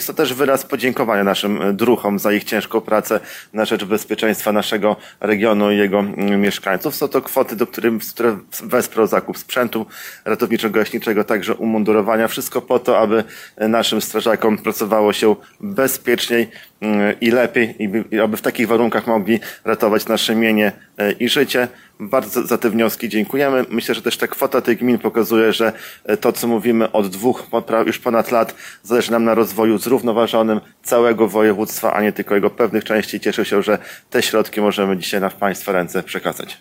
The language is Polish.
To też wyraz podziękowania naszym druhom za ich ciężką pracę na rzecz bezpieczeństwa naszego regionu i jego mieszkańców. Są to kwoty, które wesprą zakup sprzętu ratowniczo-gaśniczego, także umundurowania. Wszystko po to, aby naszym strażakom pracowało się bezpieczniej i lepiej i aby w takich warunkach mogli ratować nasze mienie i życie. Bardzo za te wnioski dziękujemy. Myślę, że też ta kwota tych gmin pokazuje, że to, co mówimy od już ponad lat, zależy nam na rozwoju zrównoważonym całego województwa, a nie tylko jego pewnych części. Cieszę się, że te środki możemy dzisiaj w Państwa ręce przekazać.